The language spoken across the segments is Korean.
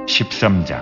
13장.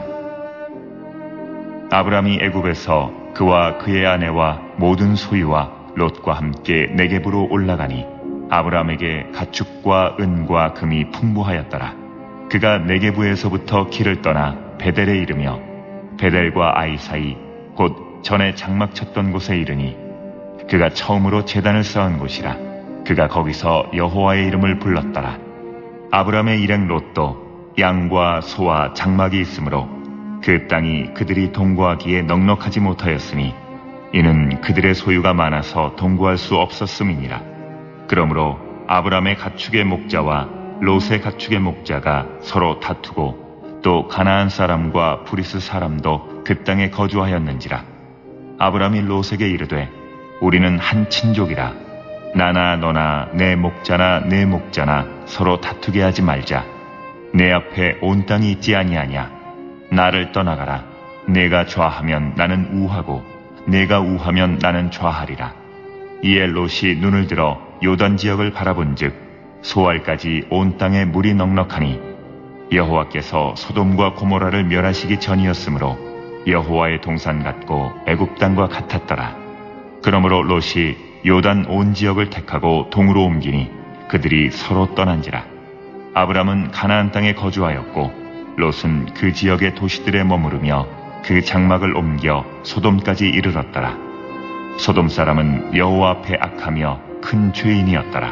아브람이 애굽에서 그와 그의 아내와 모든 소유와 롯과 함께 네겝으로 올라가니 아브람에게 가축과 은과 금이 풍부하였더라. 그가 네겝에서부터 길을 떠나 베델에 이르며 베델과 아이 사이 곧 전에 장막 쳤던 곳에 이르니 그가 처음으로 제단을 쌓은 곳이라. 그가 거기서 여호와의 이름을 불렀더라. 아브람의 일행 롯도 양과 소와 장막이 있으므로 그 땅이 그들이 동거하기에 넉넉하지 못하였으니 이는 그들의 소유가 많아서 동거할 수 없었음이니라. 그러므로 아브람의 가축의 목자와 롯의 가축의 목자가 서로 다투고 또 가나안 사람과 브리스 사람도 그 땅에 거주하였는지라. 아브람이 롯에게 이르되 우리는 한 친족이라. 나나 너나 내 목자나 내 목자나 서로 다투게 하지 말자. 내 앞에 온 땅이 있지 아니하냐. 나를 떠나가라. 내가 좌하면 나는 우하고 내가 우하면 나는 좌하리라. 이에 롯이 눈을 들어 요단 지역을 바라본즉 소알까지 온 땅에 물이 넉넉하니 여호와께서 소돔과 고모라를 멸하시기 전이었으므로 여호와의 동산 같고 애굽 땅과 같았더라. 그러므로 롯이 요단 온 지역을 택하고 동으로 옮기니 그들이 서로 떠난지라. 아브람은 가나안 땅에 거주하였고 롯은 그 지역의 도시들에 머무르며 그 장막을 옮겨 소돔까지 이르렀더라. 소돔 사람은 여호와 앞에 악하며 큰 죄인이었더라.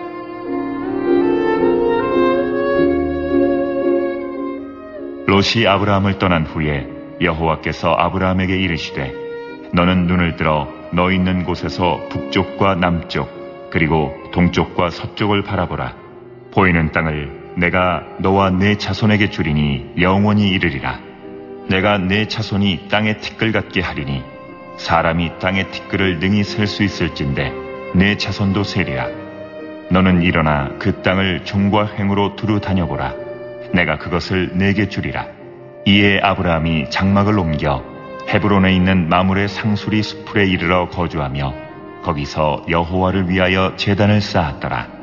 롯이 아브라함을 떠난 후에 여호와께서 아브라함에게 이르시되 너는 눈을 들어 너 있는 곳에서 북쪽과 남쪽 그리고 동쪽과 서쪽을 바라보라. 보이는 땅을 내가 너와 네 자손에게 주리니 영원히 이르리라. 내가 네 자손이 땅의 티끌 같게 하리니 사람이 땅의 티끌을 능히 셀 수 있을진데 네 자손도 세리라. 너는 일어나 그 땅을 종과 횡으로 두루 다녀보라. 내가 그것을 네게 주리라. 이에 아브라함이 장막을 옮겨 헤브론에 있는 마므레 상수리 수풀에 이르러 거주하며 거기서 여호와를 위하여 제단을 쌓았더라.